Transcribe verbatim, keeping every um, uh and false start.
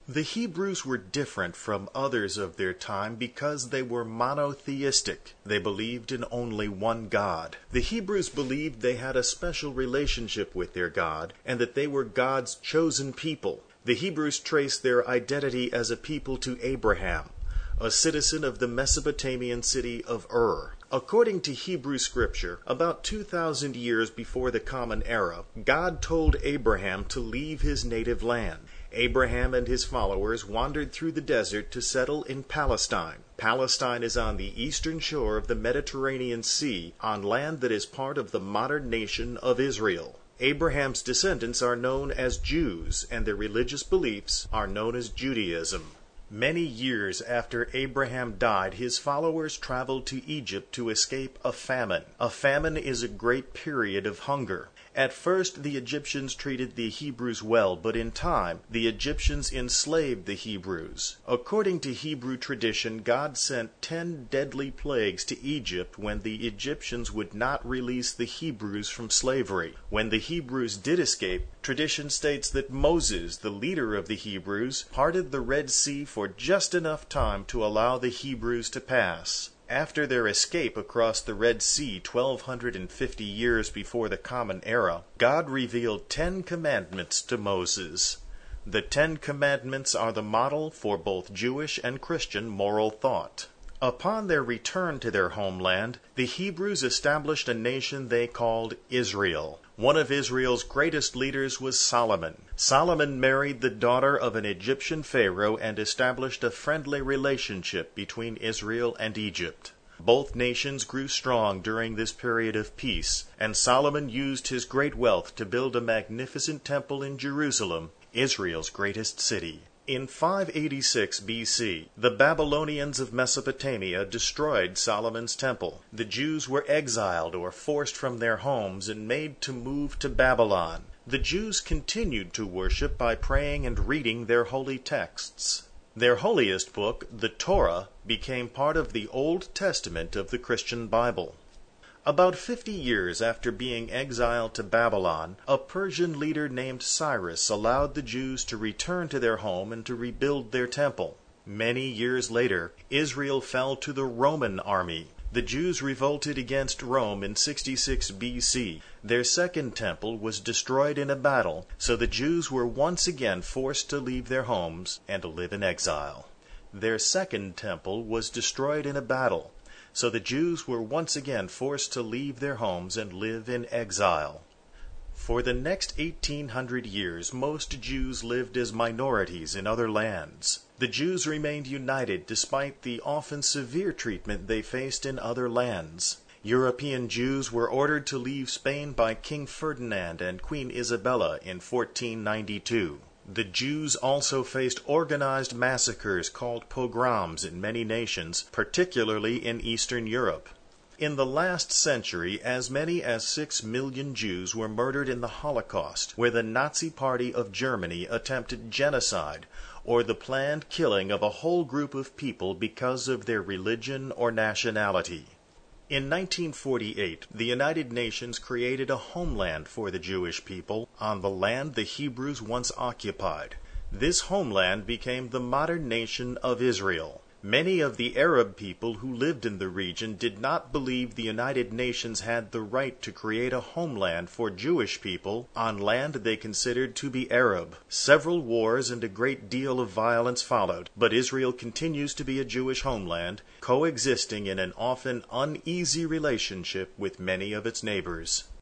The Hebrews were different from others of their time because they were monotheistic. They believed in only one God. The Hebrews believed they had a special relationship with their God and that they were God's chosen people. The Hebrews traced their identity as a people to Abraham, a citizen of the Mesopotamian city of Ur. According to Hebrew scripture, about two thousand years before the Common Era, God told Abraham to leave his native land. Abraham and his followers wandered through the desert to settle in Palestine. Palestine is on the eastern shore of the Mediterranean Sea, on land that is part of the modern nation of Israel. Abraham's descendants are known as Jews, and their religious beliefs are known as Judaism. Many years after Abraham died, his followers traveled to Egypt to escape a famine. A famine is a great period of hunger. At first, the Egyptians treated the Hebrews well, but in time, the Egyptians enslaved the Hebrews. According to Hebrew tradition, God sent ten deadly plagues to Egypt when the Egyptians would not release the Hebrews from slavery. When the Hebrews did escape, tradition states that Moses, the leader of the Hebrews, parted the Red Sea for just enough time to allow the Hebrews to pass. After their escape across the Red Sea twelve fifty years before the Common Era, God revealed Ten Commandments to Moses. The Ten Commandments are the model for both Jewish and Christian moral thought. Upon their return to their homeland, the Hebrews established a nation they called Israel. One of Israel's greatest leaders was Solomon. Solomon married the daughter of an Egyptian pharaoh and established a friendly relationship between Israel and Egypt. Both nations grew strong during this period of peace, and Solomon used his great wealth to build a magnificent temple in Jerusalem, Israel's greatest city. In five eighty-six B C, the Babylonians of Mesopotamia destroyed Solomon's temple. The Jews were exiled or forced from their homes and made to move to Babylon. The Jews continued to worship by praying and reading their holy texts. Their holiest book, the Torah, became part of the Old Testament of the Christian Bible. About fifty years after being exiled to Babylon, a Persian leader named Cyrus allowed the Jews to return to their home and to rebuild their temple. Many years later, Israel fell to the Roman army. The Jews revolted against Rome in sixty-six B C. Their second temple was destroyed in a battle, so the Jews were once again forced to leave their homes and to live in exile. Their second temple was destroyed in a battle, so the Jews were once again forced to leave their homes and live in exile. For the next eighteen hundred years, most Jews lived as minorities in other lands. The Jews remained united despite the often severe treatment they faced in other lands. European Jews were ordered to leave Spain by King Ferdinand and Queen Isabella in fourteen ninety-two. The Jews also faced organized massacres called pogroms in many nations, particularly in Eastern Europe. In the last century, as many as six million Jews were murdered in the Holocaust, where the Nazi Party of Germany attempted genocide, or the planned killing of a whole group of people because of their religion or nationality. In nineteen forty-eight, the United Nations created a homeland for the Jewish people on the land the Hebrews once occupied. This homeland became the modern nation of Israel. Many of the Arab people who lived in the region did not believe the United Nations had the right to create a homeland for Jewish people on land they considered to be Arab. Several wars and a great deal of violence followed, but Israel continues to be a Jewish homeland, coexisting in an often uneasy relationship with many of its neighbors.